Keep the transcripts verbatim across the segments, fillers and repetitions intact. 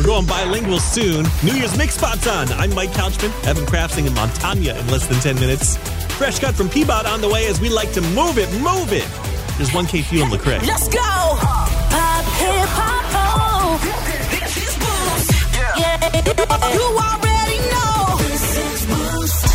We're going bilingual soon. New Year's Mix Spot's on. I'm Mike Couchman, Evan Craftsing, and Montagna in less than ten minutes. Fresh cut from Peabody on the way as we like to move it, move it. There's one K Fuel and Lecrae. Let's go! Pop, hip, hop, oh. This is Boost. Yeah. You already know. This is Boost.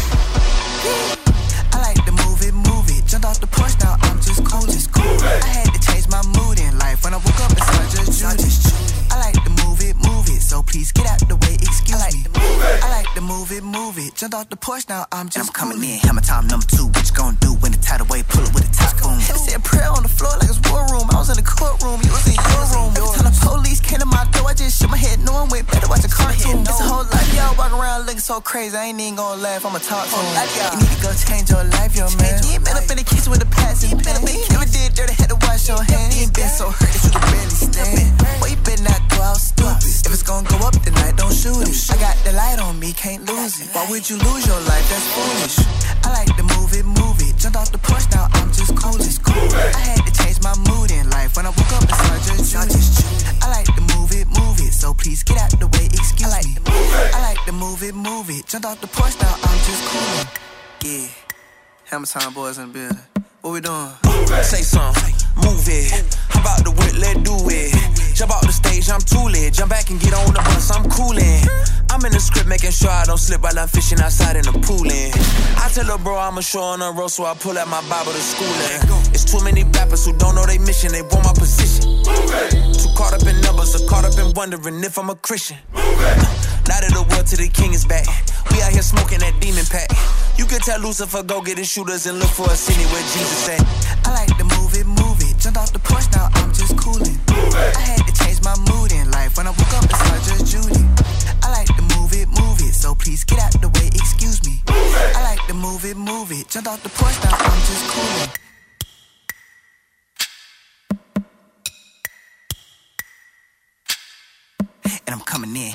I like to move it, move it. Jumped off the porch, now I'm just cool. Just cool. I had to change my mood in life. When I woke up, it's not just Judy. I like to move it, move it. So please get out the way, excuse I like me. To move it. I like to move it, move it. Jumped off the porch, now I'm just and I'm coming cool. in. Hammer time number two. What you gonna do when the tidal wave pull it with a top boom? Had to say a prayer on the floor like it's war room. I was in the courtroom, you was in your room. Every time the police came to my door, I just shook my head, knowing way better watch a cartoon. It's a whole life, y'all walk around looking so crazy. I ain't even gonna laugh, I'ma talk to him. You need to go change your life, yo man. You ain't been up in the kitchen with the past, you been up in the never did dirty, had to wash your hands. You ain't been so hurt that you could barely stand. Boy, you better not go out stupid. If it's gonna go up tonight, don't shoot it. I got the light on me, can't lose it. Why would you lose your life? That's foolish. I like to move it, move it. Jumped off the porch, now I'm just cool. Just cool. I had to change my mood in life. When I woke up, it's not just Judy. I like to move it, move it. So please get out the way, excuse I like me. I like to move it, move it. Jumped off the porch, now I'm just cool. Yeah. Hammer time boys in the building. What we doing? Say something, move it. How about the whip, let's do it. Jump out the stage, I'm too lit. Jump back and get on the bus, I'm coolin'. I'm in the script making sure I don't slip while I'm fishing outside in the poolin'. I tell her bro I'm a show on the road, so I pull out my Bible to schoolin'. It's too many rappers who don't know their mission, they want my position. Too caught up in numbers, or caught up in wondering if I'm a Christian. Now that the world to the king is back, we out here smoking that demon pack. You can tell Lucifer go get his shooters and look for us anywhere Jesus at. I like to move it, move it. Jumped off the porch, now I'm just coolin'. I had to change my mood in life. When I woke up, it's not just Judy. I like to move it, move it. So please get out the way, excuse me. I like to move it, move it. Jumped off the porch, now I'm just coolin'. And I'm coming in.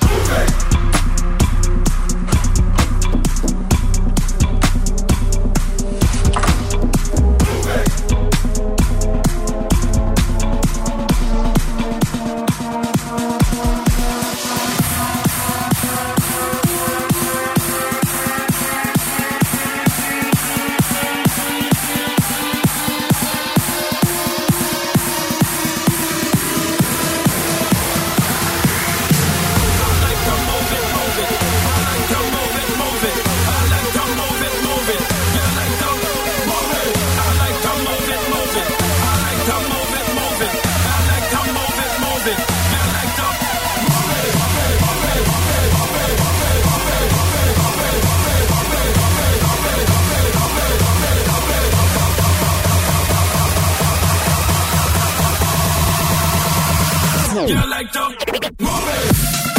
You like to move it.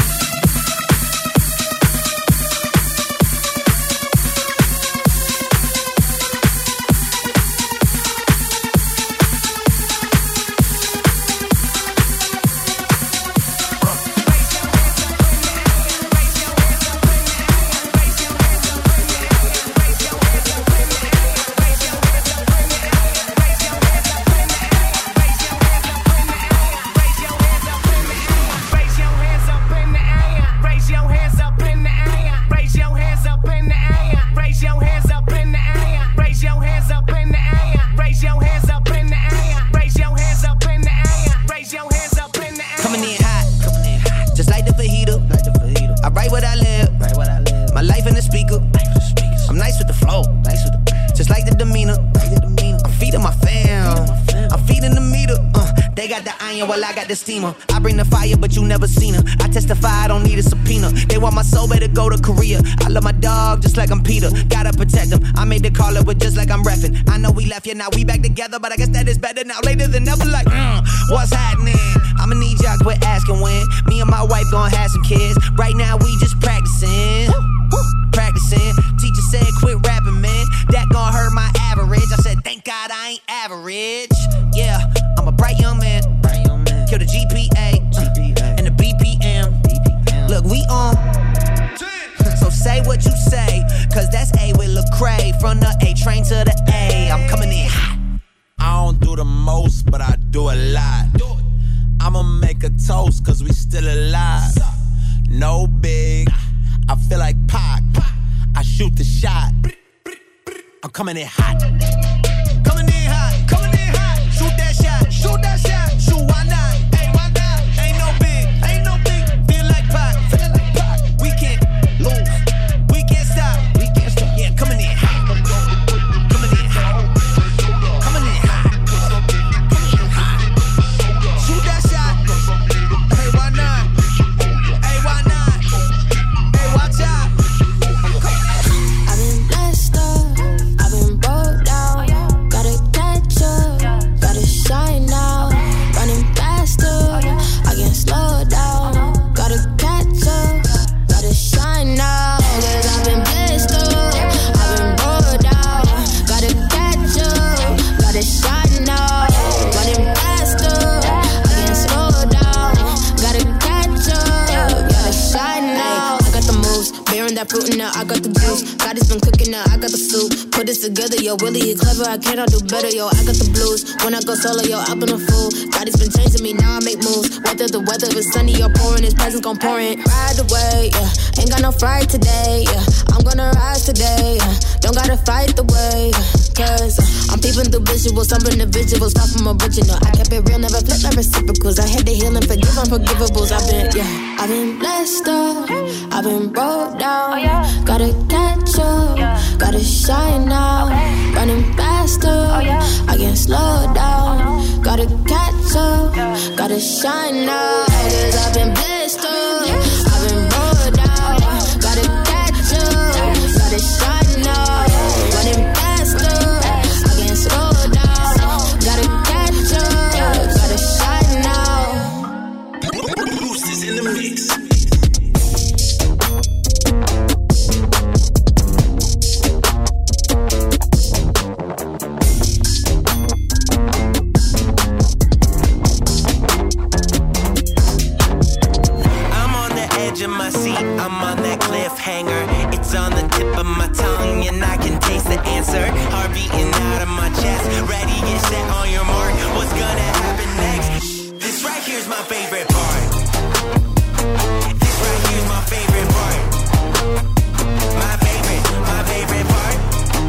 Well, I got the steamer. I bring the fire, but you never seen her. I testify, I don't need a subpoena. They want my soul, better go to Korea. I love my dog just like I'm Peter. Gotta protect him. I made the call up with just like I'm reffing. I know we left, yeah, now we back together, but I guess that is better now. Later than ever, like, mm, what's happening? I'ma need y'all quit asking when. Me and my wife gonna have some kids. Right now, we just practicing. Practicing. Teacher said, quit rapping, man. That gon' hurt my average. I said, thank God I ain't average. Yeah, I'm a bright young man. Kill the G P A, G P A. And the B P M. B P M. Look, we on. So say what you say, cause that's A with Lecrae. From the A train to the A, I'm coming in hot. I don't do the most, but I do a lot. I'ma make a toast, cause we still alive. coming in hot. Coming in hot, coming in hot. Shoot that shot, shoot that shot. Shoot, why not? Hey, why not? Ain't no big, ain't no big. Feel like Pac, feel like Pac. We can't lose, we can't stop, we can't stop. Yeah, coming in hot, coming in hot, coming in hot, coming in hot. Shoot that shot. Hey, why not? Hey, why not? Hey, watch out. I've been blessed up, I've been broke down. Gotta catch up, gotta shine now. Running faster, I can't slow down. Gotta catch up, gotta shine now. Cause I've been blessed up, I've been broke down. Gotta catch up, gotta shine now. Running faster, I can't slow down. Gotta catch up, gotta shine now. I got the moves, bearing that fruit and now I got the juice. God has been cooking now, I got the soup. Put this together, yo, Willie, he clever, I cannot do better, yo. I got the blues, when I go solo, yo, I've been a fool. God has been changing me, now I make moves. Whether the weather is sunny or pouring, his presence gon' pour in. Ride away, yeah, ain't got no fright today, yeah. I'm gonna rise today, yeah. Don't gotta fight the way, yeah. Cause uh, I'm peeping through visuals, some individuals, far from original. I kept it real, never flip my reciprocals. I had to heal and forgive unforgivables. I've been, yeah, I've been blessed up, I've been broke down. Gotta catch up, gotta shine now. Running faster, I can't slow down. Gotta catch up, gotta shine now. Cause I've been blessed up, I've been broke down. Gotta catch up, gotta shine now. Running faster, I can't slow down. Gotta catch up, gotta shine now. Boost is in the mix. In my seat, I'm on that cliffhanger. It's on the tip of my tongue, and I can taste the answer. Heart beating out of my chest. Ready, get set on your mark. What's gonna happen next? This right here's my favorite part. This right here's my favorite part. My favorite, my favorite part.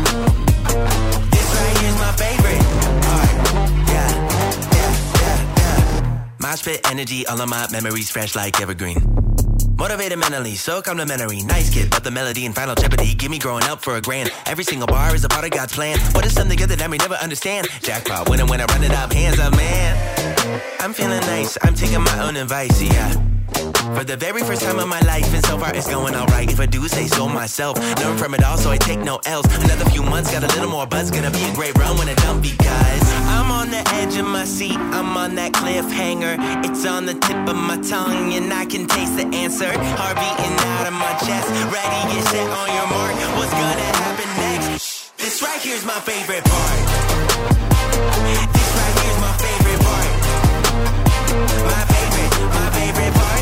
This right here's my favorite part. Yeah, yeah, yeah, yeah. My spit energy, all of my memories fresh like evergreen. Motivated mentally, so complimentary. Nice kid, but the melody and final jeopardy. Give me growing up for a grand. Every single bar is a part of God's plan. What is something together that we never understand? Jackpot, winning when I run it up, hands up, man. I'm feeling nice, I'm taking my own advice, yeah. For the very first time in my life, and so far it's going alright. If I do say so myself, learn from it all, so I take no L's. Another few months, got a little more buzz. Gonna be a great run when I dump, because I'm on the edge of my seat, I'm on that cliffhanger. It's on the tip of my tongue, and I can taste the answer. Heart beating out of my chest. Ready, get set on your mark. What's gonna happen next? This right here's my favorite part. This right here's my favorite part. My favorite, my favorite part.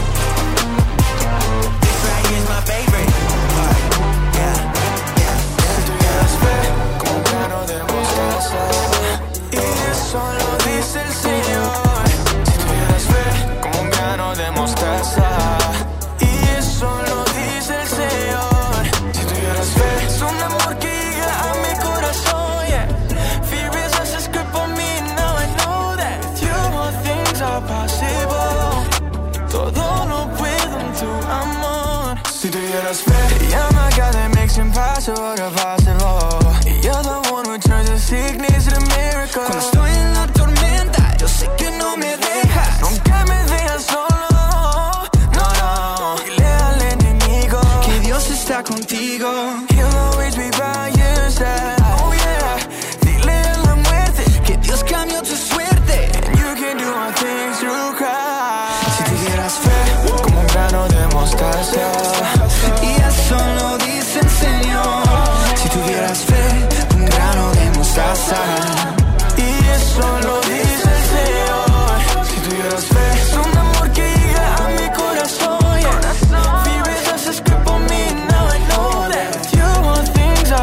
This right here's my favorite part. Yeah, yeah, yeah. Como un grano de mostaza, y eso lo dice el Señor. Si tuvieras fe, como un grano de mostaza, y eso lo dice el Señor. Si tuvieras fe, es un amor que llega a mi corazón, yeah. Fear is a script for me, now I know that with you all things are possible. Todo lo puedo en tu amor. Si tuvieras fe, llama God that makes impossible to possible. You're the one who turns the sickness to miracle. Cuando estoy en la tormenta, yo sé que no me dejas. Nunca me dejas solo. No, no. Dile al enemigo que Dios está contigo. He'll always be by your side. Oh yeah. Dile a la muerte que Dios cambió tu suerte. And you can do all things through Christ. Si tuvieras fe, como un grano de mostaza, y eso lo dice el Señor. Si tuvieras fe, un grano de mostaza, y eso lo dice el Señor. Si tuvieras fe, es un amor que llega a mi corazón, yeah. Fear is a script for me, now I know that with you all things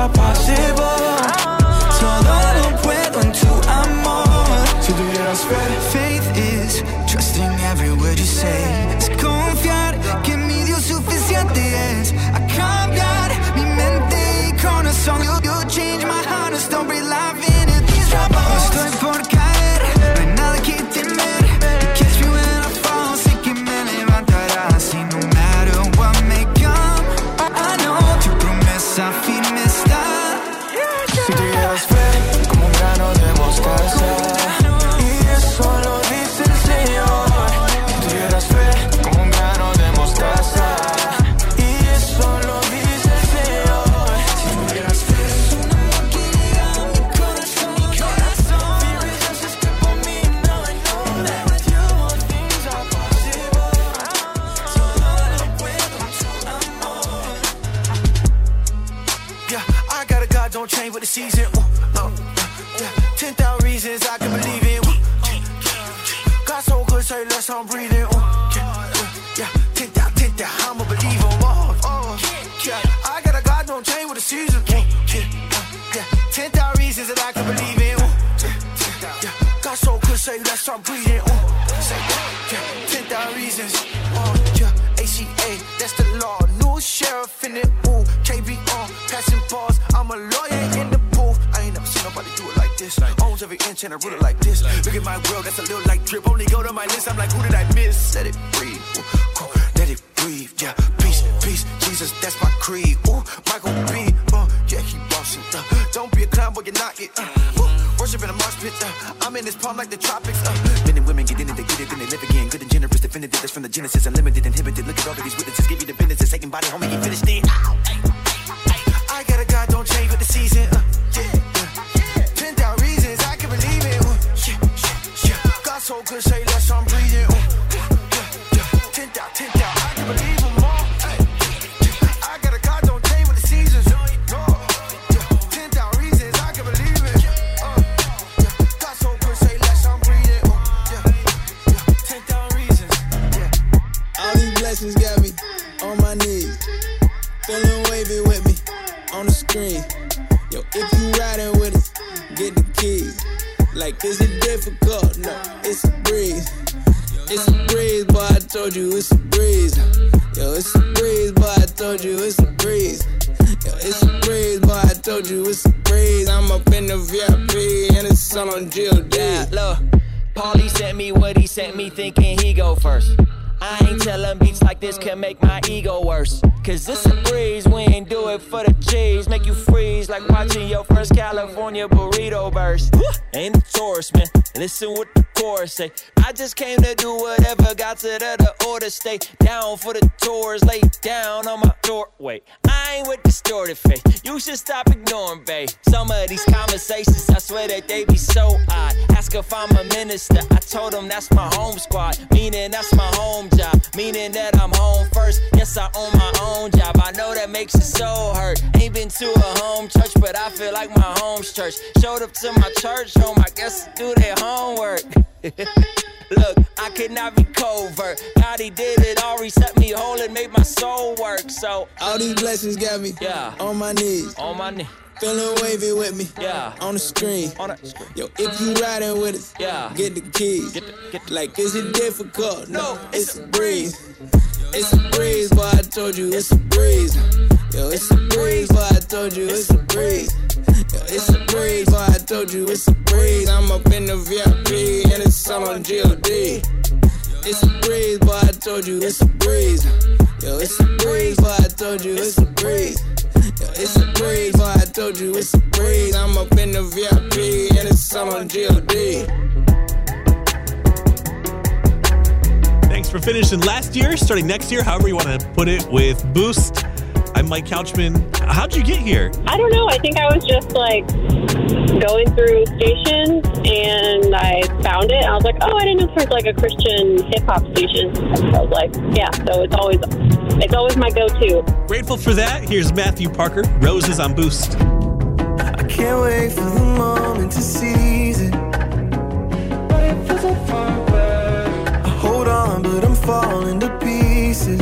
don't change with the season. Ooh, uh, yeah. ten thousand reasons I can believe it. Ooh, God so good, say less I'm breathing. Ooh, yeah, yeah. ten thousand, ten thousand, I'm a believer. Oh, oh, yeah. I got a God don't change with the season. Ooh, yeah, yeah. ten thousand reasons that I can believe in. Ooh, yeah, yeah. God so good, say less I'm breathing. Ooh, say, yeah. ten thousand reasons. Oh, yeah. A C A, that's the law. New sheriff in it. Ooh, K B on, passing bars. I'm a lawyer in the booth. I ain't never seen nobody do it like this. Owns every inch and I rule it like this. Look at my world, that's a little like drip. Only go to my list, I'm like, who did I miss? Let it breathe, ooh, let it breathe, yeah. Peace, peace, Jesus, that's my creed. Ooh, Michael B, uh, yeah, he bossing. Uh, don't be a clown, but you're not it. Uh, ooh, worship in a mosh pit. Uh, I'm in this palm like the tropics. Uh, men and women get in it, they get it, then they live again. Good and generous, definitive, that's from the Genesis. Unlimited, inhibited. Look at all of these witnesses, give you the business. Satan body, homie, he finished it. Ow, ay, ay, ay. I got a God, don't change with the season. Uh, yeah, yeah. ten thousand reasons I can believe it. Uh, yeah, yeah, yeah. God so good, say less, I'm breathing. Uh, yeah, yeah. ten thousand, ten thousand, I can believe them all. Ay, I got a God, don't change with the seasons. No, yeah. ten thousand reasons I can believe it. Uh, yeah. God so good, say less, I'm breathing. Uh, yeah, yeah. ten thousand reasons. Yeah. All these blessings got me on my knees, feeling wavy with me on the screen. Yo, if you riding with us, get the keys. Like, is it difficult? No, it's a breeze. It's a breeze, boy, I told you it's a breeze. Yo, it's a breeze, boy, I told you it's a breeze. Yo, it's a breeze, boy, I told you it's a breeze. I'm up in the V I P and it's all on G O D. Yeah, look, Paulie sent me what he sent me thinking he go first. I ain't tellin' beats like this can make my ego worse. Cause it's a breeze, we ain't do it for the cheese. Make you freeze like watching your first California burrito burst. Ain't a tourist, man, listen what the chorus say. I just came to do whatever got to the, the order. Stay down for the tours, lay down on my doorway. I ain't with distorted face, you should stop ignoring, babe. Some of these conversations, I swear that they be so odd. Ask if I'm a minister, I told them that's my home squad. Meaning that's my home job, meaning that I'm home first. Yes, I own my own job, I know that makes it so hurt. Ain't been to a home church, but I feel like my home's church. Showed up to my church home, I guess to do their homework. Look, I could not be covert. God, he did it all, reset me whole and made my soul work. So all these blessings got me, yeah, on my knees, on my knees. Feeling wavy with me, yeah, on the screen. On the screen. Yo, if you riding with us, yeah, get the keys. Get the, get the, like, is it difficult? No, it's a breeze. It's a breeze, boy, I told you it's a breeze. Yo, it's a breeze, boy, I told you it's a breeze. Yo, it's a breeze, boy, I told you it's a breeze. I'm up in the V I P and it's all on G O D. It's a breeze, boy, I told you it's a breeze. Yo, it's a breeze, boy, I told you it's a breeze. Yo, it's a breeze, boy, I told you it's a breeze. I'm up in the V I P and it's all on G O D. Thanks for finishing last year, starting next year, however you want to put it, with Boost. I'm Mike Couchman. How'd you get here? I don't know. I think I was just like going through stations and I found it. I was like, oh, I didn't know there's like a Christian hip hop station. So I was like, yeah. So it's always it's always my go-to. Grateful for that. Here's Matthew Parker. Roses on Boost. I can't wait for the moment to seize it. But it feels so far away. I hold on, but I'm falling to pieces.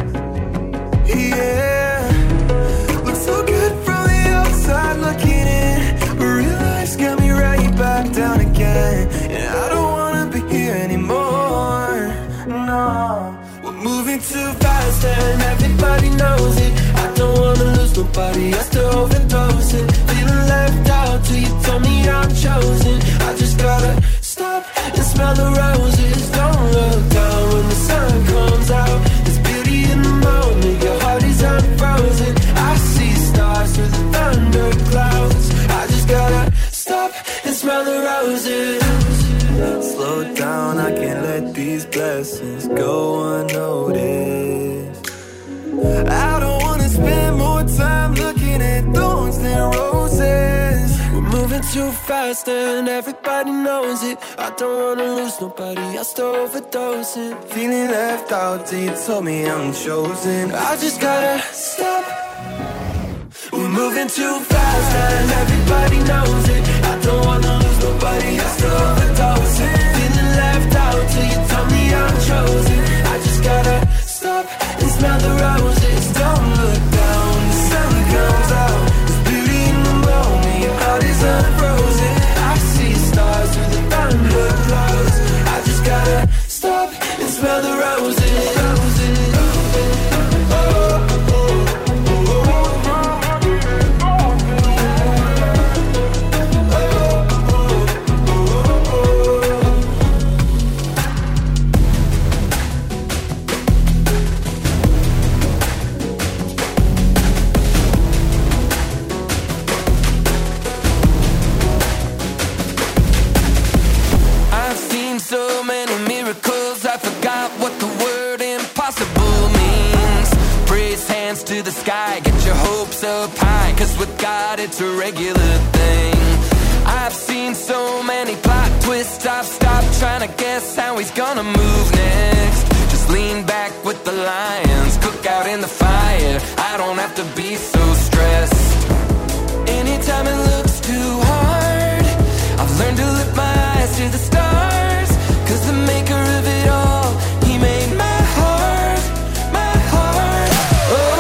Yeah, looks so good from the outside looking in, but real life's got me right back down again. And I don't wanna be here anymore. No, we're moving too fast and everybody knows it. I don't wanna lose nobody, I still overdose it. Feeling left out till you told me I'm chosen. I just gotta stop and smell the roses. Don't look down when the sun comes out. There's beauty in the moment, your heart is unfrozen. I see stars through the thunder clouds. I just gotta stop and smell the roses. Slow down, I can't let these blessings go unnoticed. I don't wanna spend more time looking at thorns than roses. We're moving too fast and everybody knows it. I don't wanna lose nobody, I still overdosing. Feeling left out till you told me I'm chosen. I just gotta stop. We're moving too fast and everybody knows it. I don't wanna lose nobody else to overdose it. Feeling left out till you tell me I'm chosen. I just gotta stop and smell the roses. Don't look down, the sun comes out. There's beauty in the moment, your heart is unfrozen. I see stars through the thunder clouds. I just gotta stop and smell the roses. Roses. To the sky, get your hopes up high, cause with God it's a regular thing. I've seen so many plot twists, I've stopped trying to guess how he's gonna move next. Just lean back with the lions, cook out in the fire. I don't have to be so stressed. Anytime it looks too hard, I've learned to lift my eyes to the stars, cause the maker of it all, he made my heart, my heart. Oh,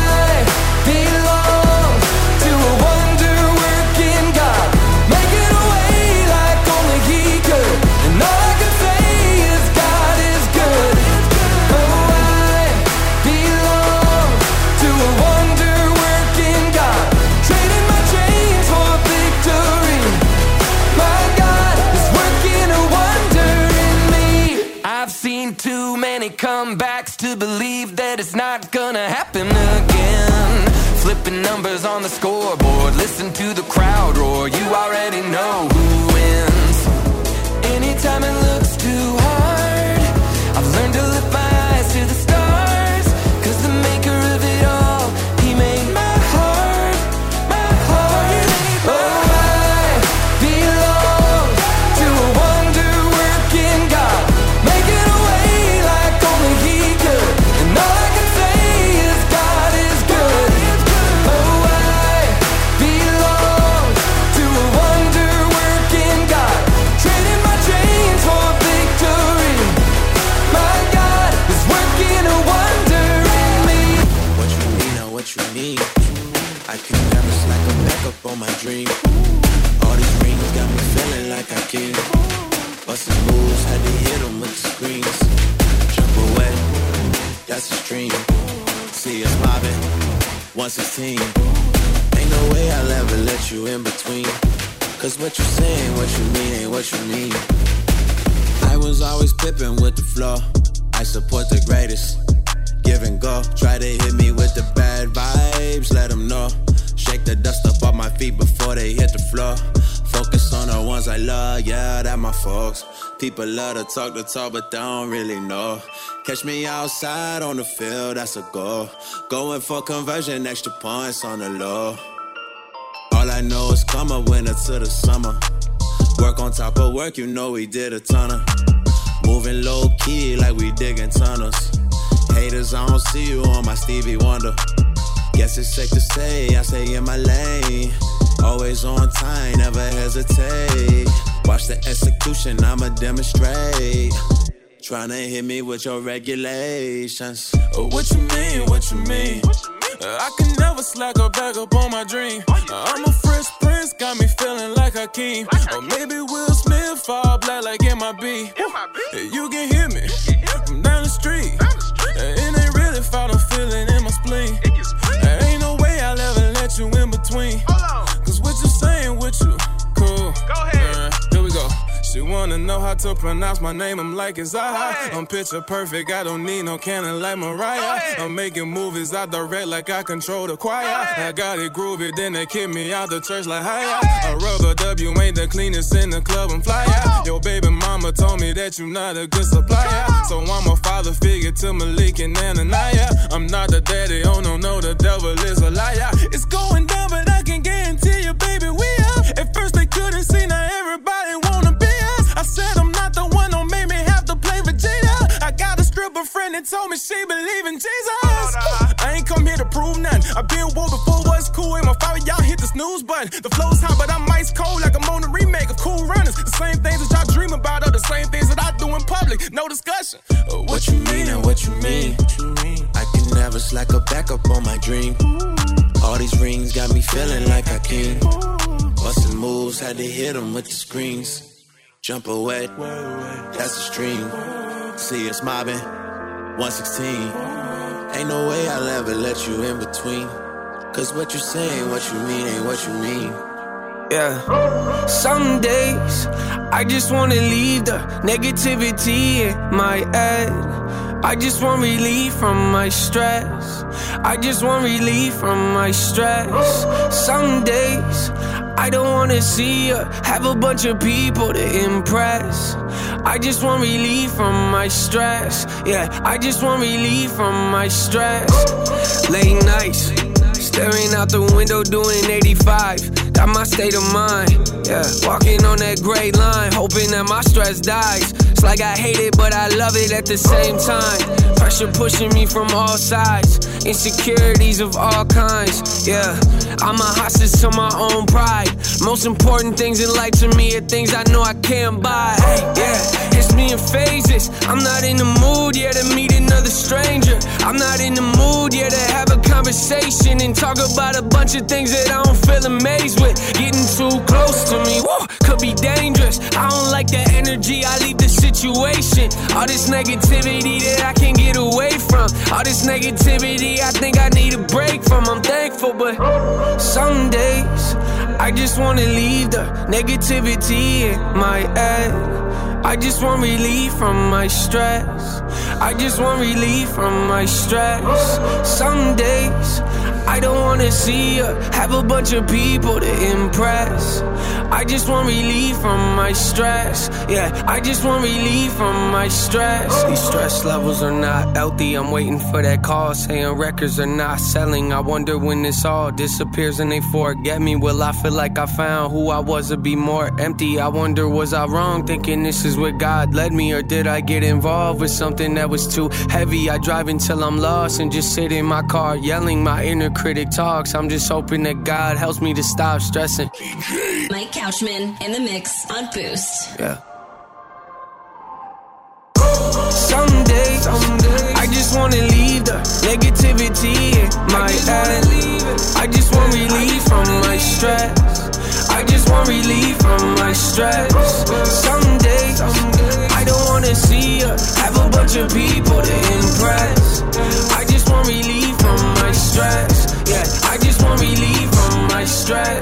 comebacks to believe that it's not gonna happen again. Flipping numbers on the scoreboard, listen to the crowd roar. You already know who wins. Anytime it looks too hard, I've learned to lift my eyes to the stars, cause the maker of it all, he made my heart, my heart. Oh, I belong to a wonder-working God, making a way like only he could. And all I can say is God is good. Oh, I belong to a wonder-working God, trading my chains for victory. My God is working a wonder in me. What you mean, now what you mean? I can never slack or back up on my dream. All these rings got me feeling like I can. Bustin' moves, had to hit them with the screens. Jump away, that's a stream. See us mobbing, one sixteen. Ain't no way I'll ever let you in between. Cause what you say ain't what you mean, ain't what you mean. I was always pippin' with the flow. I support the greatest. Give and go, try to hit me with the bad vibes, let them know. Shake the dust up off my feet before they hit the floor. Focus on the ones I love, yeah, that my folks. People love to talk the talk, but they don't really know. Catch me outside on the field, that's a goal. Going for conversion, extra points on the low. All I know is come up winter to the summer. Work on top of work, you know we did a ton of. Moving low key like we digging tunnels. Haters, I don't see you on my Stevie Wonder. Guess it's safe to say I stay in my lane. Always on time, never hesitate. Watch the execution, I'ma demonstrate. Tryna hit me with your regulations. Oh, what you mean, what you mean? Uh, I can never slack or back up on my dream. Uh, I'm a fresh prince, got me feeling like Hakeem. Or maybe Will Smith, fall black like M I B. Uh, you can hear me from down the street. Uh, it ain't really found a feeling in my spleen. Uh, ain't no way I'll ever let you in between. Cause what you saying with you, cool. Go ahead. Uh, here we go. She wanna know how to pronounce my name, I'm like it's I. I'm picture perfect, I don't need no cannon like Mariah. I'm making movies, I direct like I control the choir. I got it groovy, then they kick me out the church like hiya. A rubber W ain't the cleanest in the club, I'm fly out. Your baby mama told me that you not a good supplier. So I'm a father figure to Malik and Ananiah. I'm not the daddy, oh no, no, the devil is a liar. It's going down, but I can guarantee you, baby, we up. At first they couldn't see, now everybody wanna be us. I said I'm not the one, don't make me have to play Vegeta. I got a stripper friend that told me she believe in Jesus. I ain't come here to prove nothing, I've been woke before what's cool. In my fire, y'all hit the snooze button. The flow's hot, but I'm ice cold like I'm on a remake of Cool Runnings. The same things that y'all dream about are the same things that I do in public. No discussion. Uh, what you mean and what you mean? What you mean? I can never slack a back up on my dream. All these rings got me feeling like a king. Bustin' moves, had to hit them with the screens. Jump away, that's the stream. See us mobbing, one sixteen. Ain't no way I'll ever let you in between. Cause what you saying, what you mean, ain't what you mean. Yeah. Some days I just wanna leave the negativity in my head. I just want relief from my stress. I just want relief from my stress. Some days I don't wanna see her have a bunch of people to impress. I just want relief from my stress. Yeah, I just want relief from my stress. Late nights, staring out the window doing eighty-five. Got my state of mind. Yeah, walking on that gray line, hoping that my stress dies. It's like I hate it, but I love it at the same time. Pressure pushing me from all sides. Insecurities of all kinds. Yeah, I'm a hostage to my own pride. Most important things in life to me are things I know I can't buy. Yeah, it's me in phases. I'm not in the mood yet to meet another stranger. I'm not in the mood yet to have a conversation and talk about a bunch of things that I don't feel amazed with. Getting too close to me, whoa, could be dangerous. I don't like the energy, I leave the situation. All this negativity that I can't get away from. All this negativity I think I need a break from. I'm thankful, but some days I just wanna leave the negativity in my head. I just want relief from my stress. I just want relief from my stress. Some days I don't wanna see her have a bunch of people to impress. I just want relief from my stress. Yeah, I just want relief from my stress. These stress levels are not healthy. I'm waiting for that call saying records are not selling. I wonder when this all disappears and they forget me. Will I feel like I found who I was or be more empty? I wonder, was I wrong thinking this is where God led me? Or did I get involved with something that was too heavy? I drive until I'm lost and just sit in my car yelling. My inner critic talks. I'm just hoping that God helps me to stop stressing. Mike Couchman in the mix on Boost. Yeah. Someday, someday, I just wanna leave the negativity in my head. I just want relief from my stress. I just want relief from my stress. Someday, someday, I don't wanna see her have a bunch of people to impress. I just want relief from my stress. Yeah, I just want relief from my stress.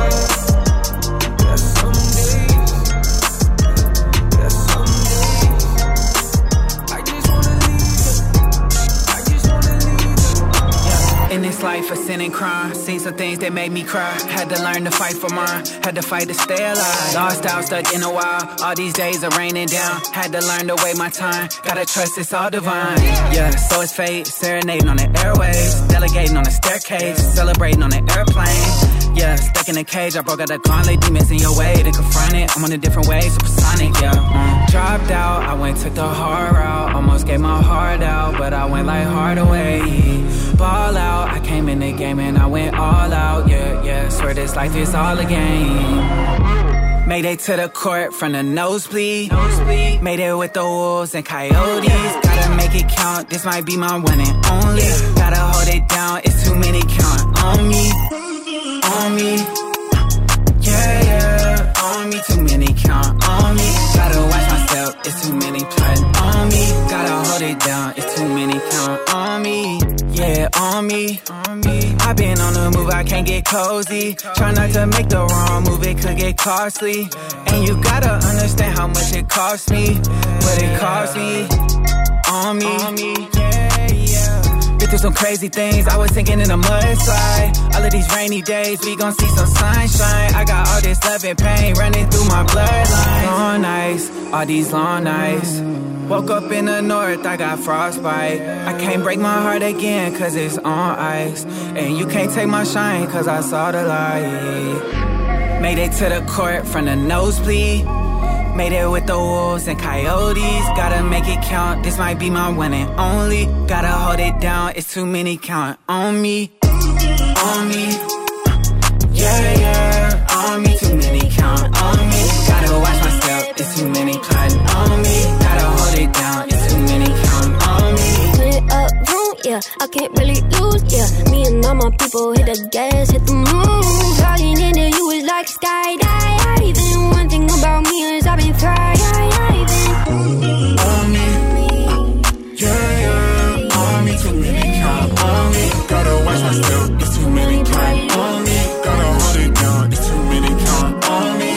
In this life of sin and crime, seen some things that made me cry. Had to learn to fight for mine, had to fight to stay alive. Lost out, stuck in a while, all these days are raining down. Had to learn to wait my time, gotta trust it's all divine. Yeah, so it's fate, serenading on the airwaves, delegating on the staircase, celebrating on the airplane. Yeah, stuck in a cage, I broke out the gauntlet, demons in your way to confront it. I'm on a different way, supersonic, yeah. Mm. Dropped out, I went, took the hard route, almost gave my heart out, but I went like hard away. Ball out, I came in the game and I went all out, yeah, yeah. Swear this life is all a game. Made it to the court from the nosebleed. nosebleed. Made it with the wolves and coyotes. Gotta make it count, this might be my one and only. Gotta hold it down, it's too many count on me. On me, yeah, yeah, on me, too many count on me. Gotta watch myself, it's too many plotting on me. Gotta hold it down, it's too many count on me. Yeah, on me, on me. I've been on the move, I can't get cozy. Try not to make the wrong move, it could get costly. And you gotta understand how much it cost me. What it cost me, on me, on me. Yeah, yeah. Been through some crazy things, I was sinking in a mudslide. All of these rainy days, we gon' see some sunshine. I got all this love and pain running through my bloodline. Long nights, all these long nights. Woke up in the north, I got frostbite. I can't break my heart again, cause it's on ice. And you can't take my shine, cause I saw the light. Made it to the court from the nosebleed. Made it with the wolves and coyotes. Gotta make it count, this might be my one and only. Gotta hold it down, it's too many count on me. on me. Yeah, yeah, on me. Too many count on me. Gotta watch my step, it's too many plotting on me. Gotta hold it down, it's too many count on me. Put it up, room, yeah, I can't really lose, yeah. Me and all my people hit the gas, hit the moon. Falling into you is like skydiving. One thing about me is I've been thriving. On me, yeah, yeah, on me. Too many count on me. Gotta watch my step, it's too many plotting on me. Gotta hold it down, it's too many count on me.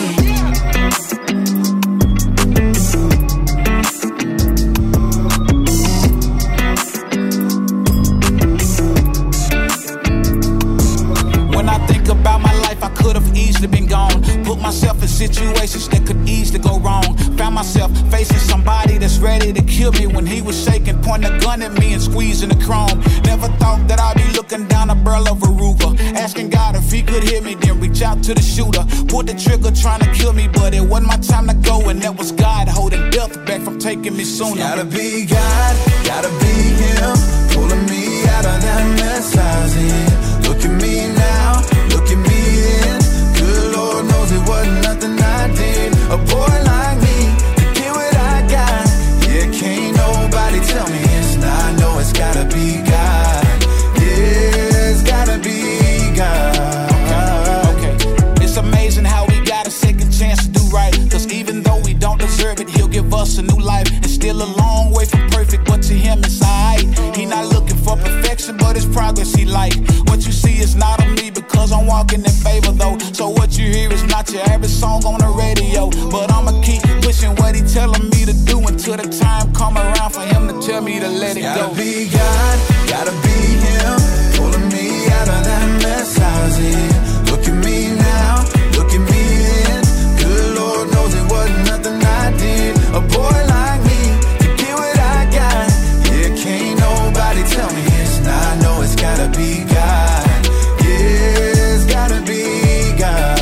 When I think about my life, I could have easily been gone. Put myself in situations that could easily go wrong. Found myself facing somebody that's ready to kill me. When he was shaking, pointing a gun at me and squeezing the chrome. Never thought that I'd be looking down a barrel of a Ruger, asking God if he could hear me, then reach out to the shooter. Pulled the trigger trying to kill me, but it wasn't my time to go. And that was God holding death back from taking me sooner. Gotta be God, gotta be him, pulling me out of that mess I was in. Look at me now, look at me then. Good Lord knows it wasn't nothing I did. A boy like me, to get what I got. Yeah, can't nobody tell me it's not. No, it's gotta be God. Yeah, it's gotta be God. Okay, okay. It's amazing how we got a second chance to do right. Cause even though we don't deserve it, he'll give us a new life. It's still a long way from perfect, but to him it's alright. He not looking for perfection, but it's progress he like. What you see is not of me, because I'm walking in favor though. So what you hear is not your average song on the radio. But I'ma keep pushing what he telling me to do until the time come around for him to tell me to let it gotta go. Gotta be God, gotta be him, pulling me out of that mess I was in. Look at me now, look at me then. Good Lord knows it wasn't nothing I did. A boy like me, to get what I got. Yeah, can't nobody tell me it's not. No, it's gotta be God. Yeah, it's gotta be God.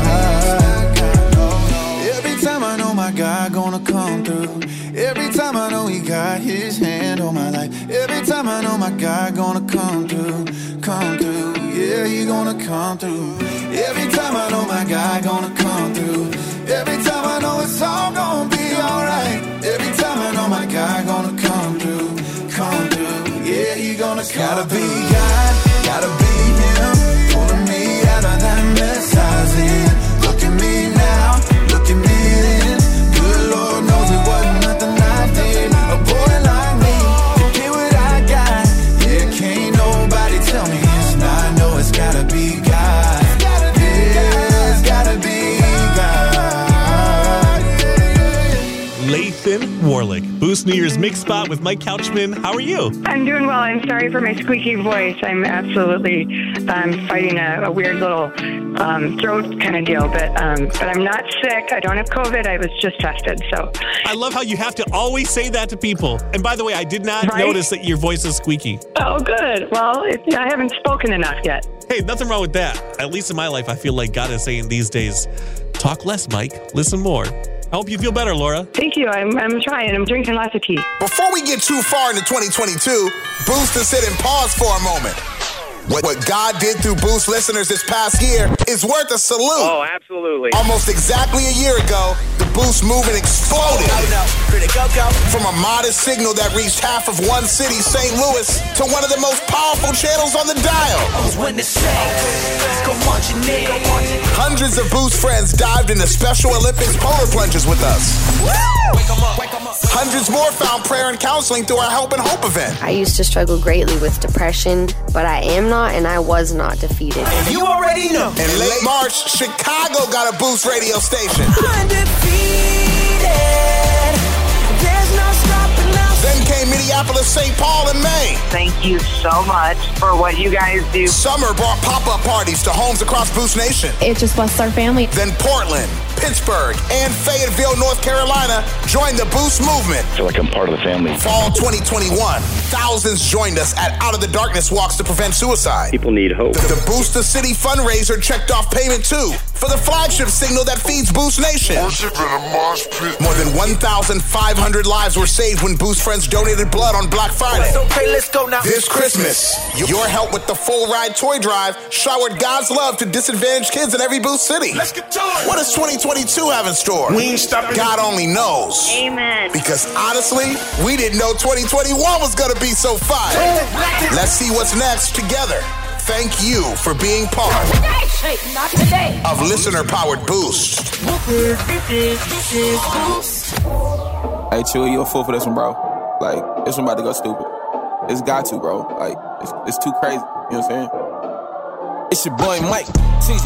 Every time I know my God gonna come through. Every time I know he got his hand on my life. Every time I know my God gonna come through, come through. Yeah, he gonna come through. Every time I know my God gonna come through. Every time I know it's all gonna be alright. Every time I know my God gonna come through, come through. Yeah, he gonna come gotta through. Be God, gotta be him, pulling me out of that mess I was in. Look at me now, look at me then. Good Lord knows it wasn't nothing I did. A boy like me, to get what I got. Yeah, can't nobody tell me it's not. No, it's gotta be God. Yeah, it's gotta be God. Lathan Warlick, Boost New Year's Mix Spot with Mike Couchman. How are you? I'm doing well. I'm sorry for my squeaky voice. I'm absolutely um, fighting a, a weird little um, throat kind of deal, but um, but I'm not sick. I don't have COVID. I was just tested. So I love how you have to always say that to people. And by the way, I did not right? notice that your voice is squeaky. Oh, good. Well, it, I haven't spoken enough yet. Hey, nothing wrong with that. At least in my life, I feel like God is saying these days, talk less, Mike, listen more. I hope you feel better, Laura. Thank you. I'm, I'm trying. I'm drinking lots of tea. Before we get too far into twenty twenty-two, Boost to sit and pause for a moment. What, what God did through Boost listeners this past year is worth a salute. Oh, absolutely. Almost exactly a year ago, the Boost movement exploded. Go, go. From a modest signal that reached half of one city, Saint Louis, to one of the most powerful channels on the dial. Hundreds of Boost friends dived into Special Olympics polar plunges with us. Wake 'em up, wake 'em up. Hundreds more found prayer and counseling through our Help and Hope event. I used to struggle greatly with depression, but I am not and I was not defeated. You already know. In late March, Chicago got a Boost radio station. Undefeated. There's no stopping us. Then came Minneapolis, Saint Paul in May. Thank you so much for what you guys do. Summer brought pop-up parties to homes across Boost Nation. It just blessed our family. Then Portland, Pittsburgh, and Fayetteville, North Carolina joined the Boost movement. I feel like I'm part of the family. Fall twenty twenty-one, thousands joined us at Out of the Darkness walks to prevent suicide. People need hope. The, the Boost the City fundraiser checked off payment too for the flagship signal that feeds Boost Nation. More than one thousand five hundred lives were saved when Boost friends donated donated blood on Black Friday. So pray, let's go now. This Christmas, your help with the Full Ride Toy Drive showered God's love to disadvantaged kids in every Boost city. Let's get to it. What does twenty twenty-two have in store? We ain't stopping. God only knows. Amen. Because honestly, we didn't know twenty twenty-one was going to be so fun. Let's see what's next together. Thank you for being part Not today. of listener-powered Boost. Hey, chill, you a fool for this one, bro. Like, this one about to go stupid. It's got to, bro. Like, it's, it's too crazy. You know what I'm saying? It's your boy, Mike. Teasy.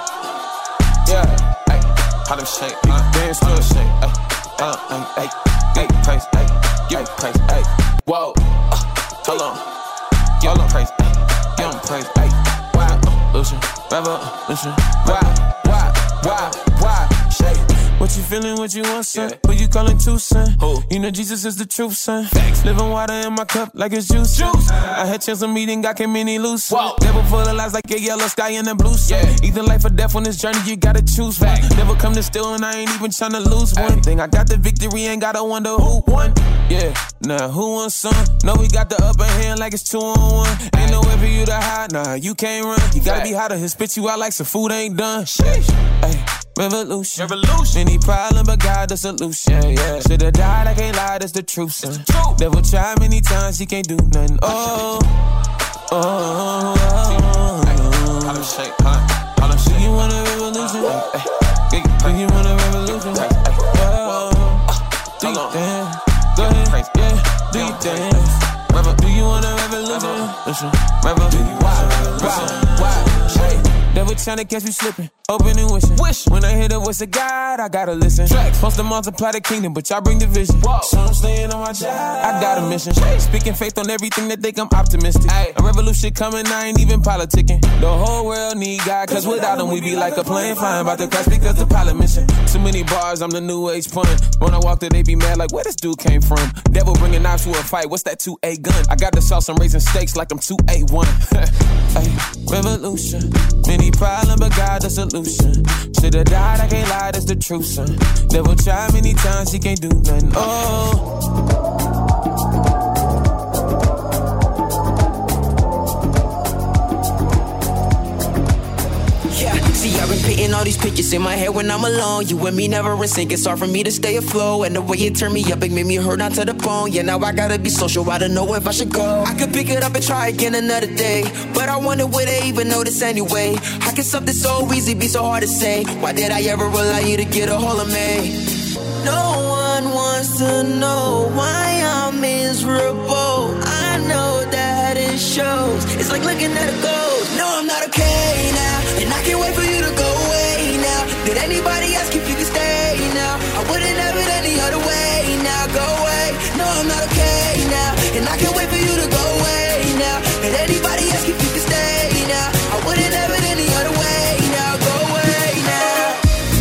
Yeah. Hey, how them shake? Dance to it. Shake. Hey, uh, hey, hey. Get price. Hey, get price. Hey. Whoa. Uh, hold on. Get on price. Hey, get on price. Hey. Why? Lucian. Revolution. Why? Why? Why? Why? Shake. What you feeling, what you want, son? Yeah. Who you calling too, son? Who? You know Jesus is the truth, son. Facts. Living water in my cup like it's juice. Juice. I had chance of meeting, got came many loose. Whoa. Devil full of lies like a yellow sky in the blue sun. Yeah. Either life or death on this journey, you gotta choose. Facts. Never come to steal and I ain't even tryna lose one. Ay. Thing I got the victory, ain't gotta wonder who won. Yeah, nah, who won some? No, we got the upper hand like it's two on one. Ay. Ain't no way for you to hide, nah, you can't run. You gotta Ay. be hotter, he'll spit you out like some food ain't done. Sheesh. Ay. Revolution. Revolution. Any problem but God the solution. Yeah. Shoulda died, I can't lie, that's the truth, son. The truth. Devil try many times, he can't do nothing. Oh, oh, oh, oh. How them shake, huh? How them shake? Do you want a revolution? Hey, do you want a revolution? Oh, do you dance? Go ahead, yeah, do you dance? Do you want a revolution? Revolution. Why? Why? Why? Shake. Devil tryna catch me slipping, hoping and wishing. Wish. When I hear the voice of God, I gotta listen. Tracks. Supposed to multiply the kingdom, but y'all bring division. Whoa. So I'm staying on my job. I got a mission. Speaking faith on everything that think I'm optimistic. Ay. A revolution coming, I ain't even politicking. The whole world need God, cause without him we be like a plane flying by the crash because the pilot mission. Too many bars, I'm the new age pun. When I walk through, they be mad like where this dude came from. Devil bringing knives to a fight, what's that two A gun? I got the sauce, I'm raising stakes like I'm two A one. Ay. Revolution. Many problems, but God the solution. Shoulda died, I can't lie, that's the truth, son. Devil try many times, he can't do nothing. Oh. See, I've been painting all these pictures in my head when I'm alone. You and me never in sync, it's hard for me to stay afloat. And the way you turn me up, it made me hurt down to the bone. Yeah, now I gotta be social, I don't know if I should go. I could pick it up and try again another day, but I wonder would they even notice anyway. How can something so easy be so hard to say? Why did I ever allow you to get a hold of me? No one wants to know why I'm miserable. I know that it shows. It's like looking at a ghost. No, I'm not okay now, and I can't wait for you to go away now. Did anybody ask if you could stay now? I wouldn't have it any other way now. Go away. No, I'm not okay now, and I can't wait for you to go away now. Did anybody ask if you could stay now? I wouldn't have it any other way now. Go away now.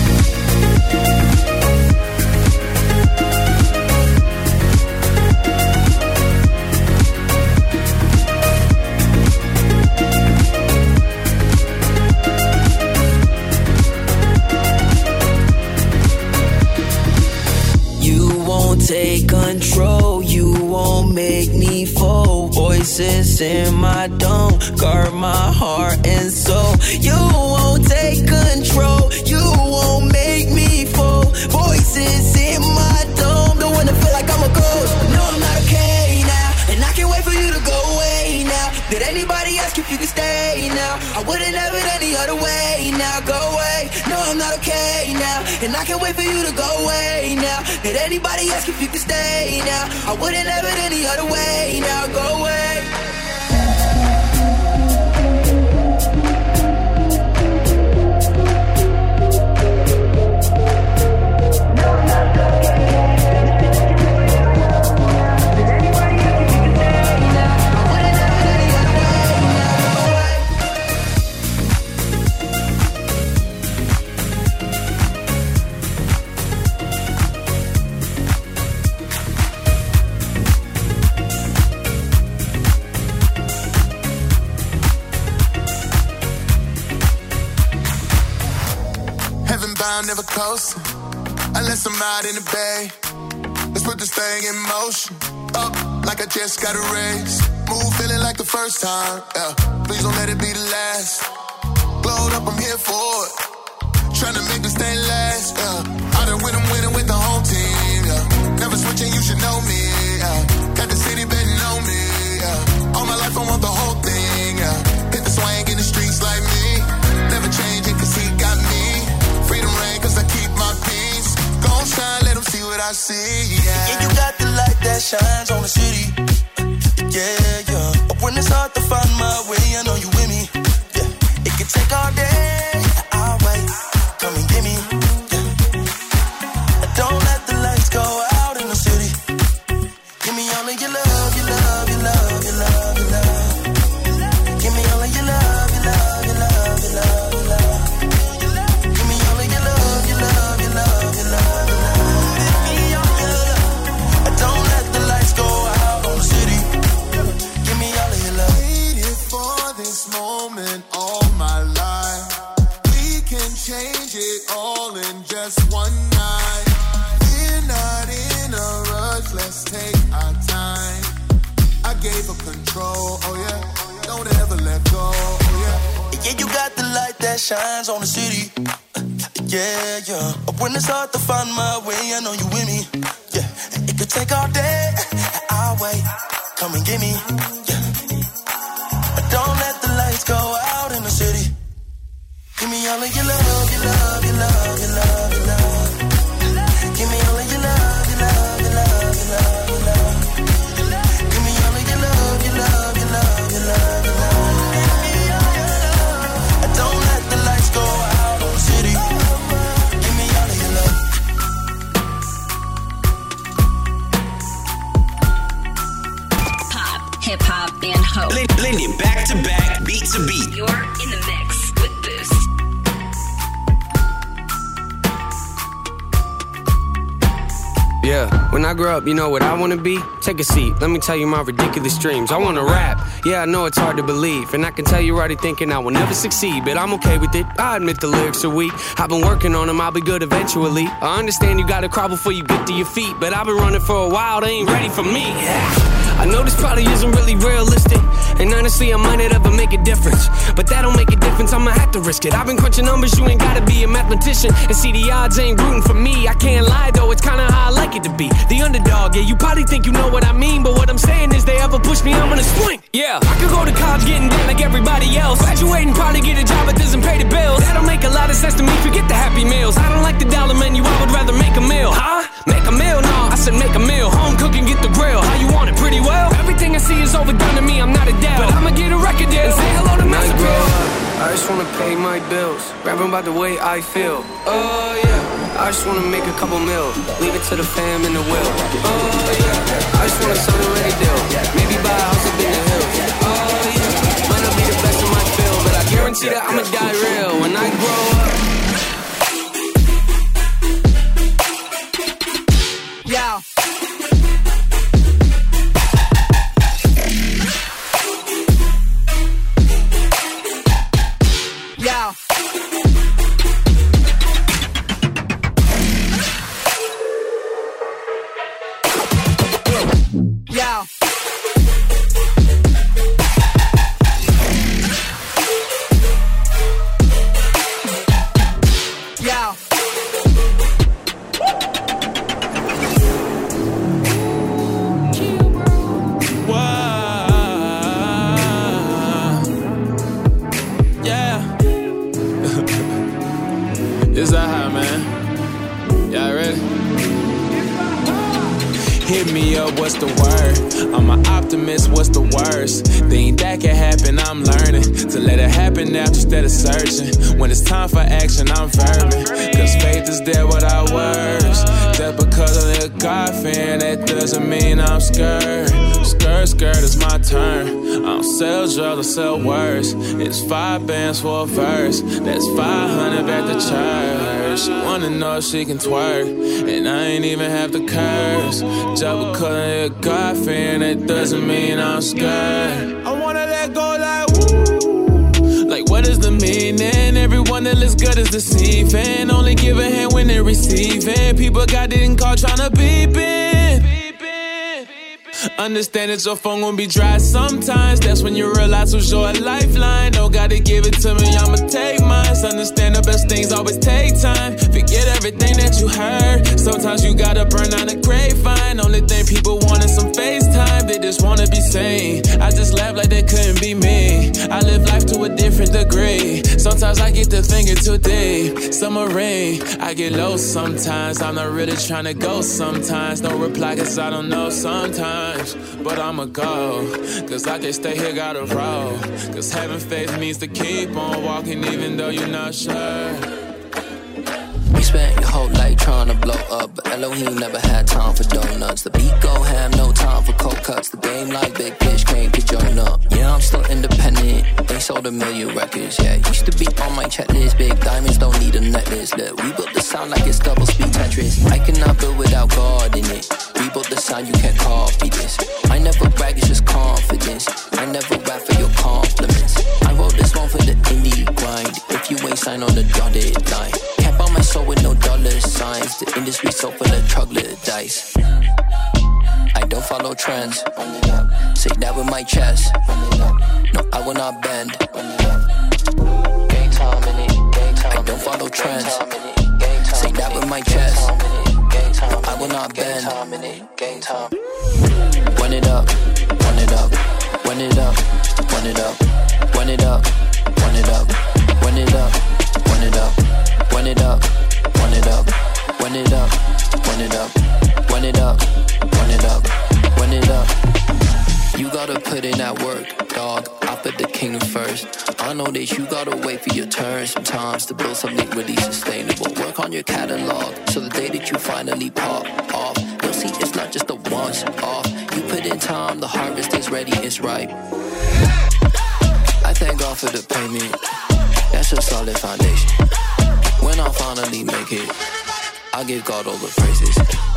Take control, you won't make me fall. Voices in my dome, guard my heart and soul. You won't take control, you won't make me fall. Voices in my dome, the one that feel like I'm a ghost. No, I'm not okay now, and I can't wait for you to go away now. Did anybody ask if you could stay now? I wouldn't have it any other way now. Go away. No, I'm not okay now, and I can't wait for you to go away now. Did anybody ask if you could stay now? I wouldn't have it any other way now. Go away. Never coasting unless I'm out in the bay. Let's put this thing in motion. Up like I just got a raise. Move feeling like the first time. Yeah. Please don't let it be the last. Glowed up, I'm here for it. Tryna make this thing last. Yeah. I done win, I'm winning with the home team. Yeah. Never switching, you should know me. Yeah. Got the city betting on me. Yeah. All my life I want the whole thing. Yeah. Hit the swing in the streets like me. Never changing cause he got me. Freedom reign cause I keep my peace. Gon' shine, let them see what I see. Yeah, yeah, you got the light that shines on the city. Yeah, yeah. But when it's hard to find my way, I know you with me. Yeah, it could take all day. I'll wait. Come and get me. Yeah. Don't let the lights go out in the city. Give me all of your love, your love, your love, your love, your love. Give me all of your love, your love, your love, your love, your love. Give me all of your love, your love, your love, your love, your love. Give me all your love. Don't let the lights go out on the city. Give me all of your love. Waited for this moment all my life. We can change it all in just one night. We're not in a rush, let's take our time. I gave up control, oh yeah. Don't ever let go, oh yeah. Yeah, you got the light that shines on the city. Yeah, yeah. But when it's hard to find my way, I know you with me. Yeah, it could take all day. I'll wait. Come and get me. Yeah. Don't let the lights go out in the city. Give me all of your love, your love, your love, your love, your love. Give me all of your love, your love, your love, your love, your love. Give me all of your love, your love, your love, your love, your love. Give me all your love. Don't let the lights go out on the city. Give me all of your love. Pop, hip hop, and hope. Blending back to back, beat to beat. You're in the mix with Boost. Yeah, when I grow up, you know what I wanna be? Take a seat, let me tell you my ridiculous dreams. I wanna rap, yeah, I know it's hard to believe. And I can tell you're already thinking I will never succeed, but I'm okay with it, I admit the lyrics are weak. I've been working on them, I'll be good eventually. I understand you gotta crawl before you get to your feet, but I've been running for a while, they ain't ready for me. I know this probably isn't really realistic, and honestly I might not ever make a difference, but that don't make a difference, I'ma have to risk it. I've been crunching numbers, you ain't gotta be a mathematician, and see the odds ain't rooting for me. I can't lie though, it's kinda how I like it to be, the underdog. Yeah, you probably think you know what I mean, but what I'm saying is they ever push me, I'm gonna swing. Yeah, I could go to college getting down like everybody else, graduating, probably get a job that doesn't pay the bills. That don't make a lot of sense to me, forget the happy meals. I don't like the dollar menu, I would rather make a meal. Huh? Make a meal? No, I said make a meal. Home cooking, get the grill. How you want it? Pretty well. Everything I see is overdone to me, I'm not a dad, but I'ma get a record deal and say hello to Master Bill. I just wanna pay my bills, rapping about the way I feel. Oh yeah, I just wanna make a couple mil, leave it to the fam in the will. Oh yeah, I just wanna sign a ready deal, maybe buy a house up in the hills. Oh yeah, might not be the best in my field, but I guarantee that I'ma die real when I grow up. Yeah. Yeah. Yeah. Yeah. It's that high, man. Y'all ready? Hit me up, what's the word? I'm an optimist, what's the worst? Thing that can happen, I'm learning to let it happen now instead of searching. When it's time for action, I'm firming. Cause faith is there without words. Just because I live God-fearing, that doesn't mean I'm scared. Skirt, skirt, it's my turn. I don't sell drugs, I sell words. It's five bands for a verse. That's five hundred at the church. She wanna know if she can twerk, and I ain't even have to curse. Just because I live God-fearing, that doesn't mean I'm scared. I wanna let go like woo. Like what is the meaning? Everyone that looks good is deceiving. Only give a hand when they're receiving. People got it in call tryna beep it. Understand that your phone gon' be dry sometimes. That's when you realize who's your lifeline. Don't gotta give it to me, I'ma take mine. Understand the best things always take time. Forget everything that you heard. Sometimes you gotta burn out a grapevine. Only thing people want is some FaceTime. They just wanna be sane. I just laugh like that couldn't be me. I live life to a different degree. Sometimes I get to thinking too deep. Summer rain, I get low sometimes. I'm not really trying to go sometimes. Don't reply cause I don't know sometimes. But I'ma go, cause I can stay here, gotta roll. Cause having faith means to keep on walking even though you're not sure. We spent your whole life trying to blow up, but Elohim never had time for donuts. The beat go ham, no time for cold cuts. The game like Big Fish came to join up. Yeah, I'm still independent, they sold a million records. Yeah, used to be on my checklist. Big diamonds don't need a necklace. Look, we built the sound like it's double speed Tetris. I cannot build without God in it. We built the sound, you can't copy this. I never brag, it's just confidence. I never rap for your compliments. I wrote this one for the indie grind. If you ain't signed on the dotted line, can't buy my soul with no dollar signs. The industry so full of troglodytes. I don't follow trends. Say that with my chest. No, I will not bend. Gang time in it. I don't follow trends. Say that with my chest. No, I will not bend. Gang time. Run it up, run it up, run it up, run it up, run it up, run it up, run it up, run it up, run it up, run it up, run it up, run it up, run it up, run it up, run it up. You gotta put in that work, dog. I put the kingdom first. I know that you gotta wait for your turn sometimes to build something really sustainable. Work on your catalog so the day that you finally pop off, you'll see it's not just a once off. You put in time, the harvest is ready, it's ripe. I thank God for the payment. That's a solid foundation. When I finally make it, I give God all the praises.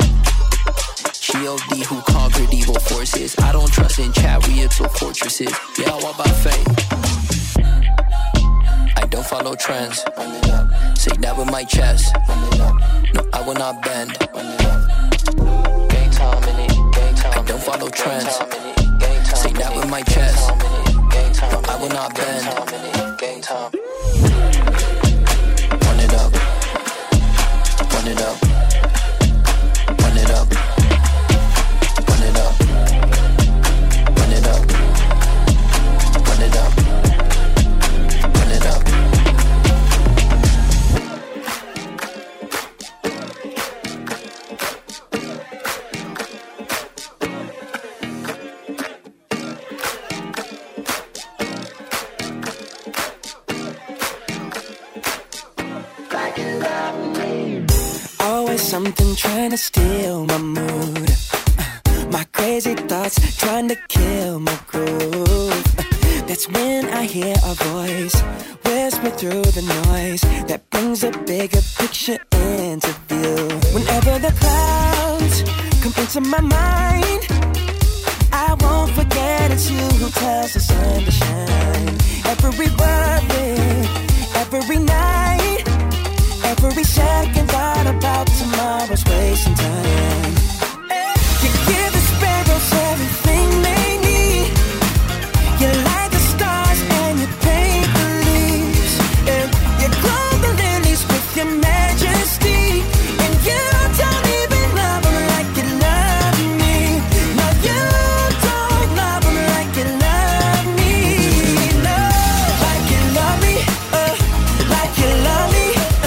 G O D who conquered evil forces. I don't trust in chariots or fortresses. Yeah, I walk by faith. I don't follow trends. Say that with my chest. No, I will not bend. Gang time in it. I don't follow trends. Say that with my chest. No, I will not bend. Gang time. Run it up. Run it up. Run it up. Run it up. Run it up. Run it up. Run it up. Always something trying to steal my mood. Uh, my crazy thoughts trying to kill my groove. Uh, that's when I hear a voice whisper through the noise that brings a bigger picture into view. Whenever the clouds come into my mind, I won't forget it's you who tells the sun to shine. Every worry, every night, every second thought about tomorrow's wasting time. You give the sparrows everything they need. You light the stars and you paint the leaves. And you clothe the lilies with your majesty. And you don't even love them like you love me. No, you don't love them like you love me. No, like you love me, uh, like you love me.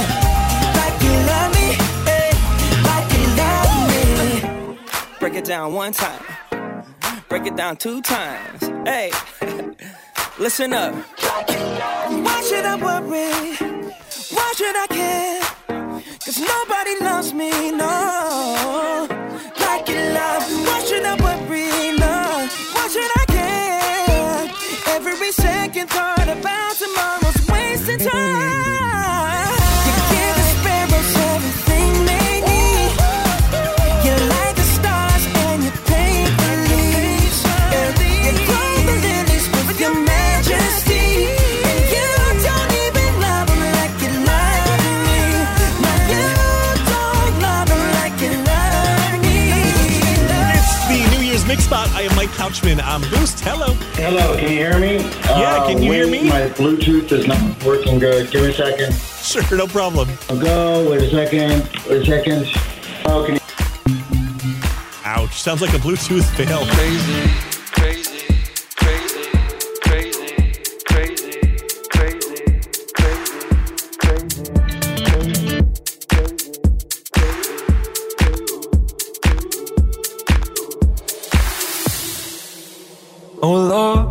Break it down one time, break it down two times. Hey, listen up. Why should I worry? Why should I care? Cause nobody loves me, no, like you love. Why should I worry? No, why should I care? Every second thought about tomorrow's wasting time. You give the sparrows everything they need. You light the stars and you paint the leaves. You grow the lilies with your majesty. And you don't even love them like you love me. No, you don't love them like you love me. No. It's the New Year's Mix Spot. I am Mike Couchman on Boost. Hello. Hello, can you hear me? Yeah, can you uh, hear wait, me? My Bluetooth is not working good. Give me a second. Sure, no problem. I'll go. Wait a second. Wait a second. Oh, can you... Ouch. Sounds like a Bluetooth fail. Crazy, crazy, crazy, crazy, crazy, crazy, crazy, Oh Lord,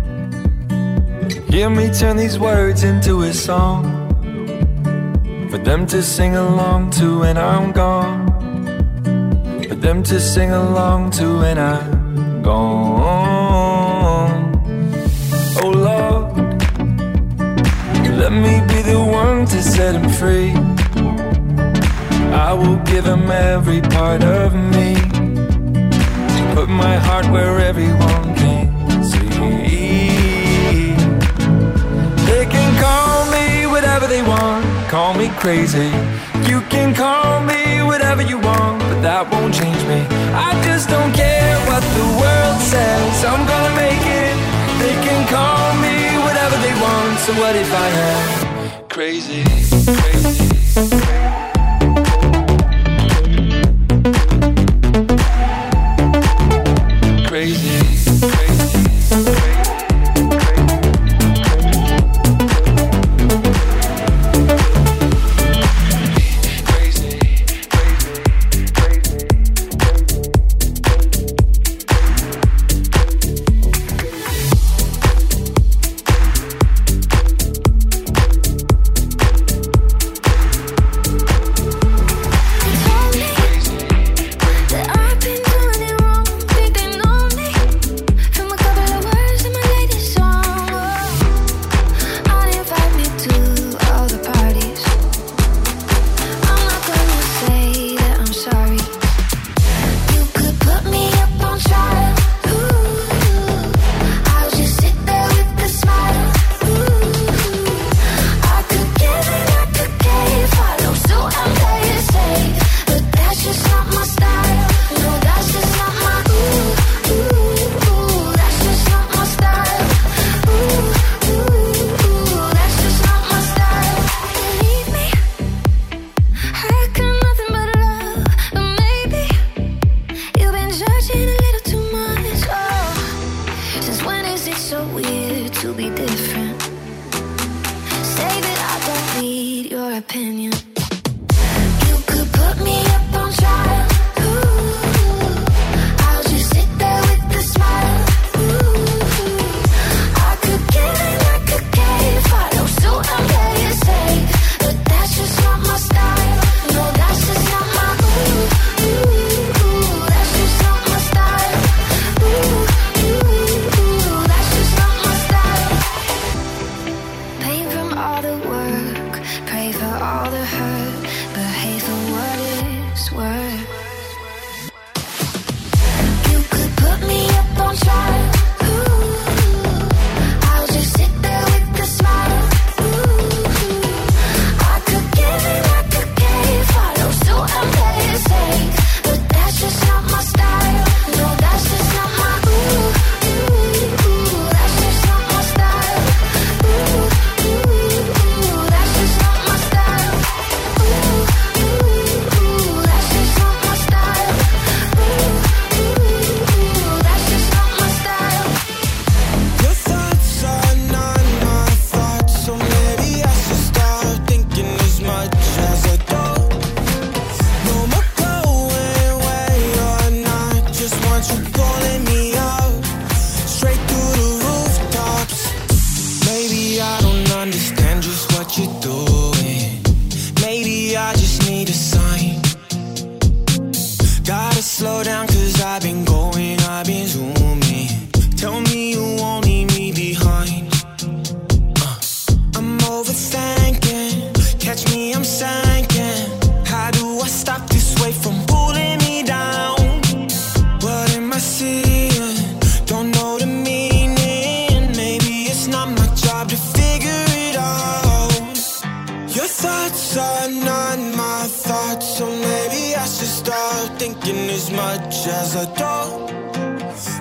hear me turn these words into a song for them to sing along to when I'm gone. For them to sing along to when I'm gone. Oh Lord, let me be the one to set him free. I will give him every part of me. Put my heart where everyone can see. They can call me whatever they want. Call me crazy. You can call me whatever you want, but that won't change me. I just don't care what the world says. I'm gonna make it. They can call me whatever they want. So what if I am crazy, crazy? Crazy, crazy,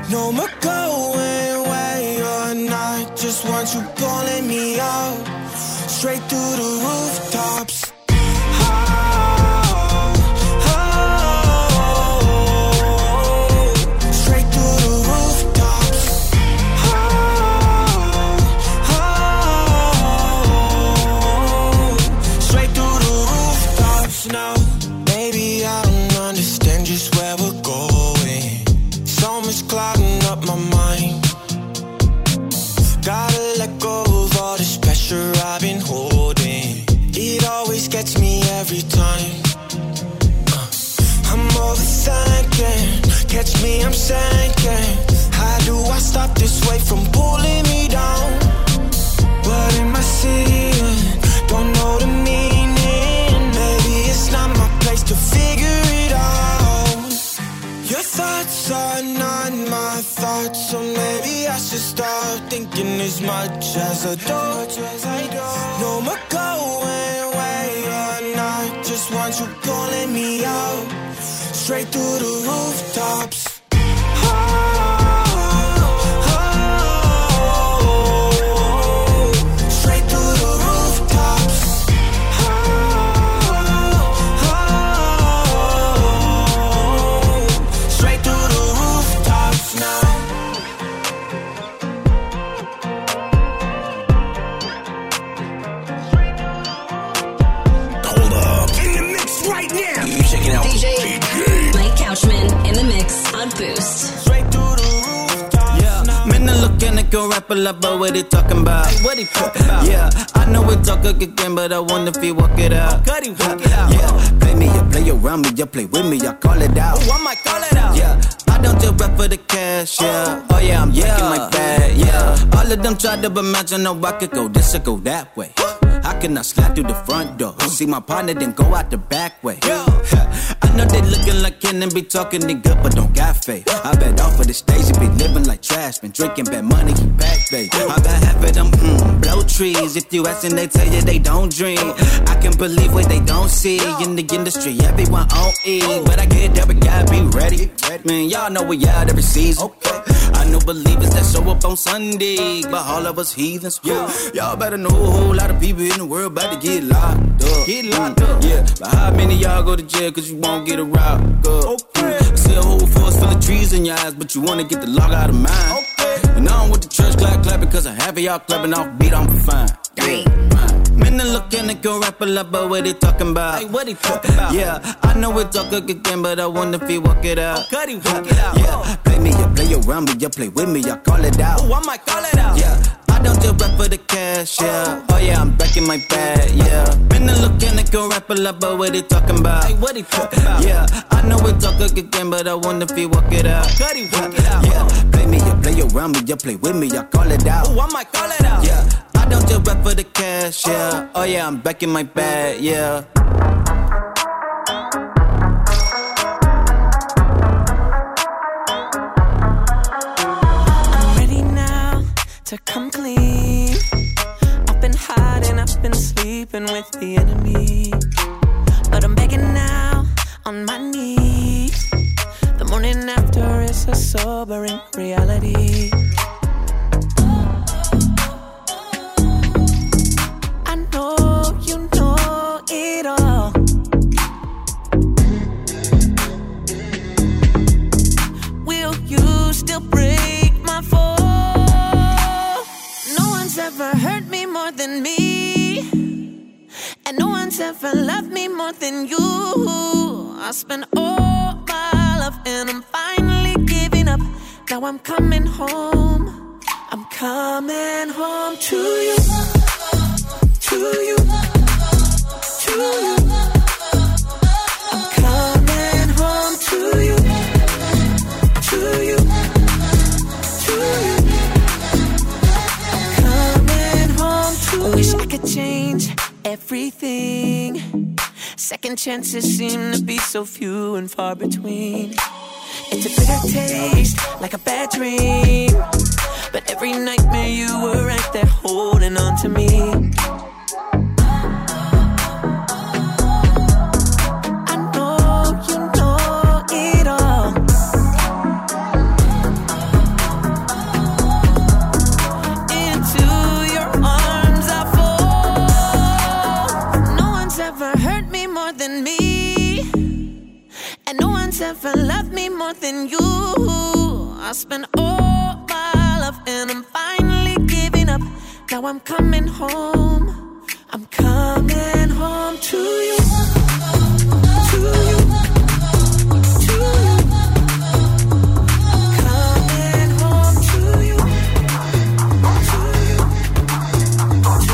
No more going away or not. Just want you pulling me out. Straight through the rooftops. I've been holding, it always gets me every time. uh, I'm overthinking, catch me, I'm sinking. How do I stop this weight from pulling me down? What am I seeing? Don't know the meaning. Maybe it's not my place to figure it out. Your thoughts are not my thoughts, so maybe I should start thinking as much as I do. No more going away or not. Just want you pulling me out. Straight through the rooftops. Straight through the rooftops. Straight through the rooftops now. Right now. You check it out. D J Mike Couchman in the mix on Boost. Straight through the rooftop. Yeah, man, I look and I go rap a lot, but what he talking about? What he talking about? Yeah, I know we talk again, but I wonder if he walk it out. Could he walk it out? Yeah, play me, you play around me, you play with me, I call it out. Oh, I might call it out. Yeah, I don't just rap for the cash. Yeah, oh yeah, I'm yeah. my bag. Yeah, all of them try to imagine how I could go this or go that way. How can I slide through the front door? See my partner, then go out the back way. I know they looking like Ken and be talking they good, but don't got faith. I bet off of the stage, you be living like trash, been drinking bad money, you back, babe. I got half of them mm, blow trees. If you ask and they tell you they don't dream. I can believe what they don't see. In the industry, everyone on E. But I get there, but gotta be ready. Man, y'all know we out every season. I know believers that show up on Sunday, but all of us heathens. Yeah, y'all better know a whole lot of people in the world about to get locked up. Get locked up. Yeah, but how many of y'all go to jail cause you won't get a rock up? Okay. I see a whole forest full of trees in your eyes, but you wanna get the log out of mine. Okay. And I don't want the church clap clapping cause I have y'all clapping off beat, I'm fine. Yeah. Man, I look and I go rap a lot, but what he talking about? Hey, what he talking about? Yeah, I know we talk again, but I wonder if he walk it out. Oh, could he walk it out? Yeah, play me, you play around me, you play with me, I call it out. Oh, I might call it out. Yeah, I don't just rap for the cash, yeah. Oh yeah, I'm back in my bag, yeah. Man, I look and I go rap a lot, but what he talking about? Hey, what he talking about? Yeah, I know we talk again, but I wonder if he walk it out. Could he walk it out? Yeah, play me, you play around me, you play with me, I call it out. Oh, I might call it out. Yeah, I don't just rap for the cash, yeah. Oh yeah, I'm back in my bag, yeah. I'm ready now to come clean. I've been hiding, I've been sleeping with the enemy, but I'm begging now on my knees. The morning after is a sobering reality. It all. Will you still break my fall? No one's ever hurt me more than me, and no one's ever loved me more than you. I spent all my love and I'm finally giving up. Now I'm coming home. I'm coming home to you, to you. To you. I'm coming home to you, to you, to you. I'm coming home to you. I wish I could change everything. Second chances seem to be so few and far between. It's a bitter taste, like a bad dream, but every nightmare you were right there holding on to me. more than you. I spent all my love and I'm finally giving up. Now I'm coming home. I'm coming home to you. To you. To you. Coming home to you. To you. To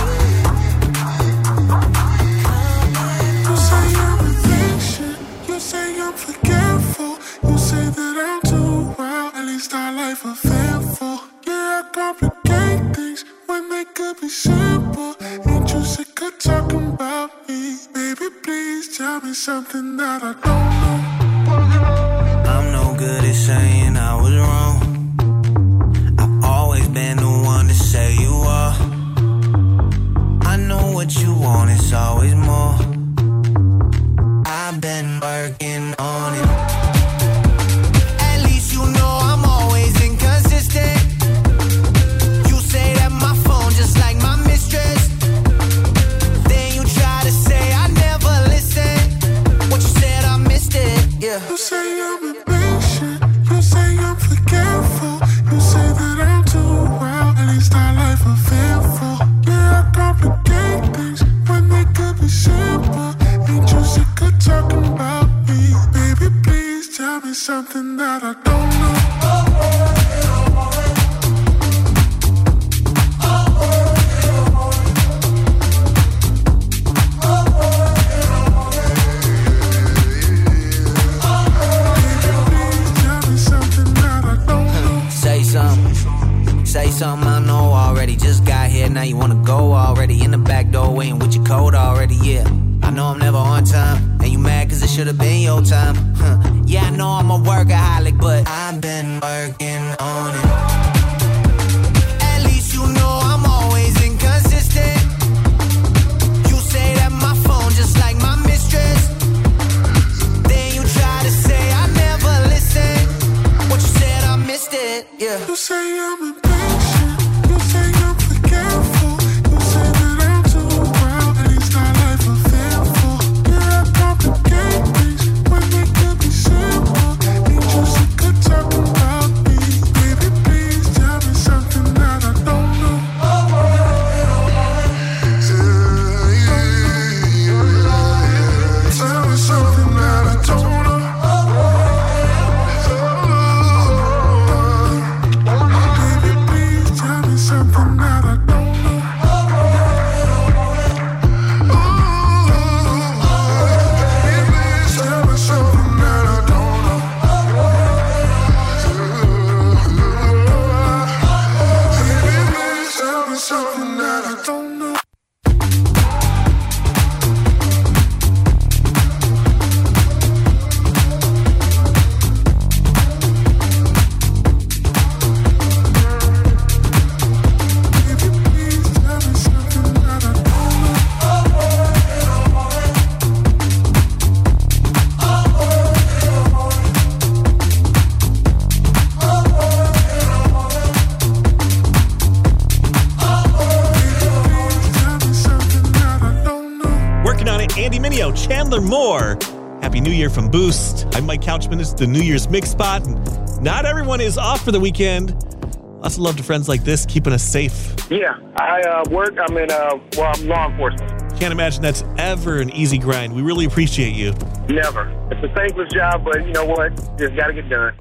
you. You say I'm impatient. You say I'm forgetful. You say that I'm too wild. At least our life is fearful. Yeah, I complicate things when they could be simple. Ain't you sick of talking about me? Baby, please tell me something that I don't know. I'm no good at saying I was wrong. I've always been the one to say you are. I know what you want, it's always more. I've been working on it. At least you know I'm always inconsistent. You say that my phone just like my mistress. Then you try to say I never listened. What you said, I missed it. Yeah. You say I'm impatient. You say I'm forgetful. You say that I'm too wild. At least our life is fearful. Yeah, I complicate things when they could be simple. Ain't you sick of talking about me? Baby, please tell me something that I don't know. Say something, say something I know already. Just got here, now you wanna go already. In the back door, waiting with your coat already, yeah. I know I'm never on time, and you mad cause it should've been your time. Huh. Yeah, I know I'm a workaholic, but I've been working on it. At least you know I'm always inconsistent. You say that my phone just like my mistress. Then you try to say I never listened. What you said, I missed it, yeah. You say I'm impatient. You say I'm forgetful. You say that I'm too wild. At least our life is fearful. Yeah, I complicate things when they could be simple. Ain't you sick of talking about me? Baby, please tell me something that I don't know. Tell me something that I don't know. Baby, please tell me something that I don't know. Baby, tell me something that I don't know. Baby, please tell me something that I don't know. Working on it, Andy Mineo, Chandler Moore. Happy New Year from Boost. I'm Mike Couchman. It's the New Year's Mix Spot. Not everyone is off for the weekend. Lots of love to friends like this, keeping us safe. Yeah, I uh, work. I'm in, uh, well, I'm law enforcement. Can't imagine that's ever an easy grind. We really appreciate you. Never. It's a thankless job, but you know what? Just got to get done.